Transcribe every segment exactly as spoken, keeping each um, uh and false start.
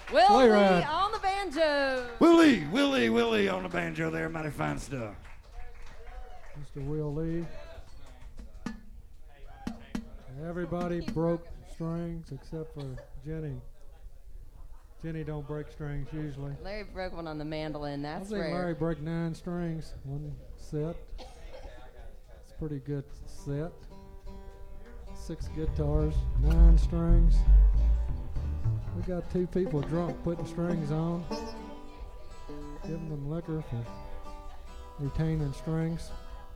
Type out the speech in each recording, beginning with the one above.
Willie ride. on the banjo. Willie, Willie, Willie on the banjo there. Mighty fine stuff. Mister Will Lee. Everybody broke strings except for Jenny. Jenny don't break strings usually. Larry broke one on the mandolin. I That's think rare. Larry broke nine strings one set. It's a pretty good set. Six guitars, nine strings. We got two people drunk putting strings on, giving them liquor for retaining strings.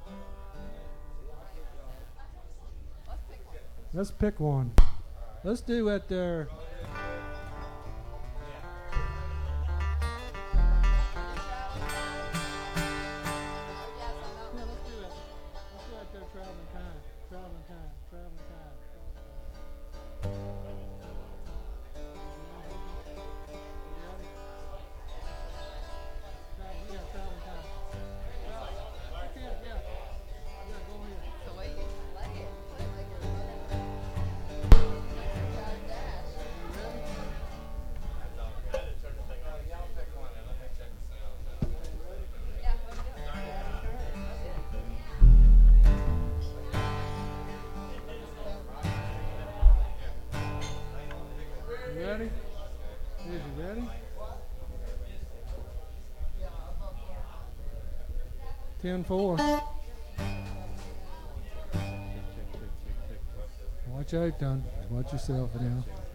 Let's pick one. Let's do it there. Ready? Is you ready? ten four. Watch out, Don. Watch yourself now.